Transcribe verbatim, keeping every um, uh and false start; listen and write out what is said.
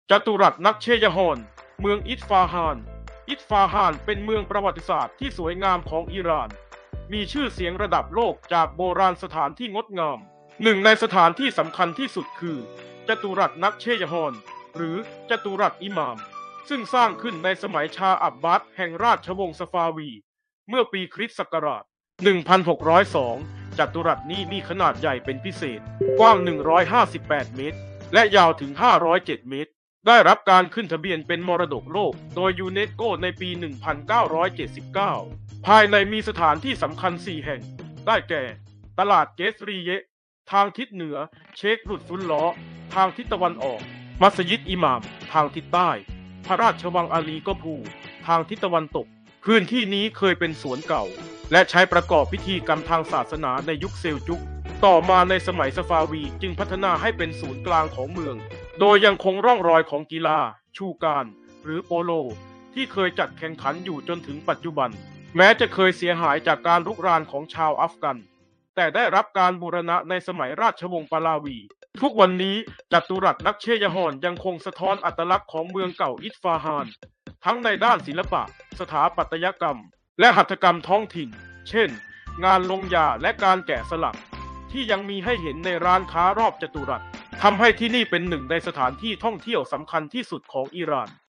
จตุรัสนักเชยฮอนเมืองอิสฟาฮานอิสฟาฮานเป็นเมืองประวัติศาสตร์ที่สวยงามของอิหร่าน มีชื่อเสียงระดับโลกจากโบราณสถานที่งดงาม หนึ่งในสถานที่สำคัญที่สุดคือจตุรัสนักเชยฮอนหรือจตุรัสอิหม่าม ซึ่งสร้างขึ้นในสมัยชาอับบาสแห่งราชวงศ์ซาฟาวี เมื่อปีคริสต์ศักราช หนึ่งพันหกร้อยสอง จตุรัสนี้มีขนาดใหญ่เป็นพิเศษ กว้าง หนึ่งร้อยห้าสิบแปด เมตร และยาวถึง ห้าร้อยเจ็ด เมตร ได้รับการขึ้นทะเบียนเป็นมรดกโลกโดยยูเนสโกในปี หนึ่งพันเก้าร้อยเจ็ดสิบเก้า ภายในมีสถานที่สำคัญ สี่ แห่ง ได้แก่ ตลาดเกสรีเยะทางทิศเหนือ เชครุดฟุลล้อทางทิศตะวันออก มัสยิดอิหม่ามทางทิศใต้ พระราชวังอาลีกอพูทางทิศตะวันตก พื้นที่นี้เคยเป็นสวนเก่า และใช้ประกอบพิธีกรรมทางศาสนาในยุคเซลจุก ต่อมาในสมัยซาฟาวีจึงพัฒนาให้เป็นศูนย์กลางของเมือง โดยยังคงร่องรอยของกีฬา ชูการหรือโปโล ที่เคยจัดแข่งขันอยู่จนถึงปัจจุบัน แม้จะเคยเสียหายจากการรุกรานของชาวอัฟกัน แต่ได้รับการบูรณะในสมัยราชวงศ์ปาลาวี ทุกวันนี้จัตุรัสนักเชยฮอนยังคงสะท้อนอัตลักษณ์ของเมืองเก่าอิสฟาฮาน ทั้งในด้านศิลปะ สถาปัตยกรรม และหัตถกรรมท้องถิ่น เช่น งานลงยาและการแกะสลัก ที่ยังมีให้เห็นในร้านค้ารอบจตุรัส ทำให้ที่นี่เป็นหนึ่งในสถานที่ท่องเที่ยวสำคัญที่สุดของอิหร่าน